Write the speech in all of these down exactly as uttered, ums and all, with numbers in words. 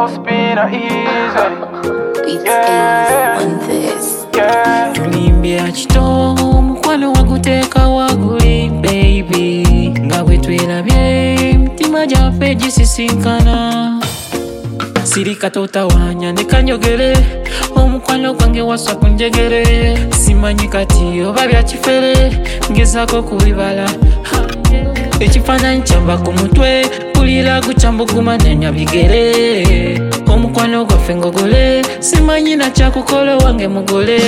must be not easy. It's Yeah. on this. Yeah. Tulimbia chito mukwano waguteka waguli baby nga bwe twerabye mtima gyaffe gisisinkana sirika totawanya ne kanyogere omukwano gwange waswa ku njegere simanyi kati oba byakifere ngezaako kubibala ekifaananyi kyamba ku mutwe pulira gucambuguma nenya bigere omukwano gwaffe ngogole simanyi nakyakukola wange mugole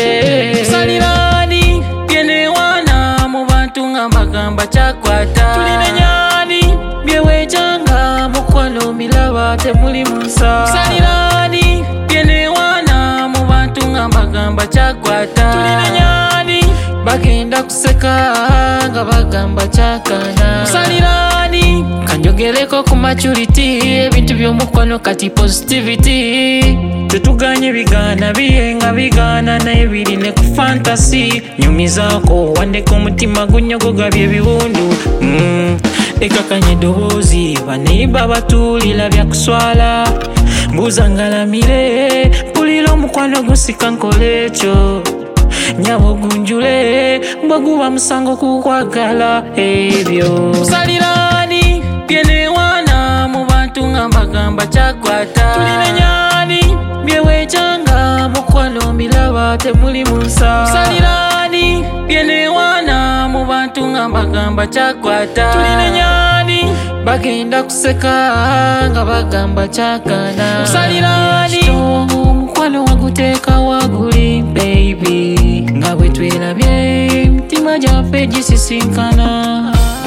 salirani byenewaana mu bantu nga mbagamba kyakwata tulinenyani byewejanga mukwano milaba temuli munsa salirani byenewaana mu bantu nga mbagamba kyakwata tulinenyani bagenda kuseka nga bagamba kyakana salirani kanjogereko ku maturity ebintu by'omukwano kati positivity tetuganye bigaana biyenga bigaana naye birine ku fantasy nyumizaako wandeka omutima gunyogogabye ebiwundu mm. ekakanye eddoboozi baneiba batuulira byakuswala mbuuza ngalamire mpulira omukwano gusika nkole ekyo nyabo gunjule bwaguba musango kukwagala ebyo salirani byenewaana mu bantu nga mbagamba kyakwata tulinenyani byewejanga mukwano milaba temuli munsa salirani byenewaana mu bantu nga mbagamba kyakwata tulinenyani bagenda kuseka nga bagamba kyakana salirani omukwano waguteeka waguli baby nga bwe twerabye mtima gyaffe gisisinkana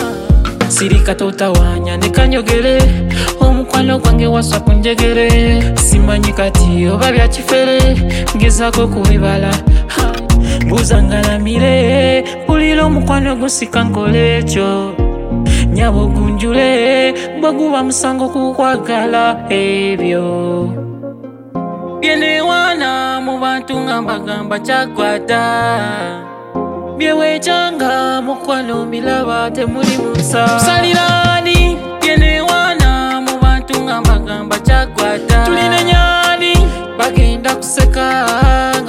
sirika totawanya ne kanyogere omukwano gwange waswa ku njegere simanyi kati oba byakifere ngezaako kubibala mbuuza ngalamire mpulira omukwano gusika nkole ekyo nyabo gunjule bwaguba musango kukwagala ebyo byenewaana mu bantu nga mbagamba kyakwata byewejanga mukwano milaba temuli munsa salirani byenewaana mu bantu nga mbagamba kyakwata tulinenyani bagenda kuseka